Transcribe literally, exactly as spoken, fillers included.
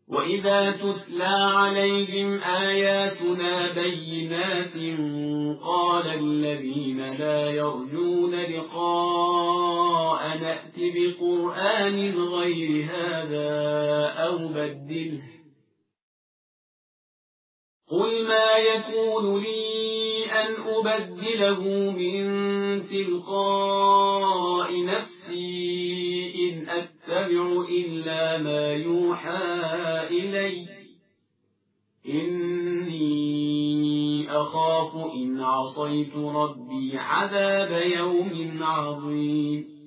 وإذا تتلى عليهم آياتنا بينات قال الذين لا يرجون لقاء نأت بقرآن غير هذا أو بدله قل ما يكون لي أن أبدله من تلقاء نفسي إن أتبع إلا ما يوحى إلي إني أخاف إن عصيت ربي عذاب يوم عظيم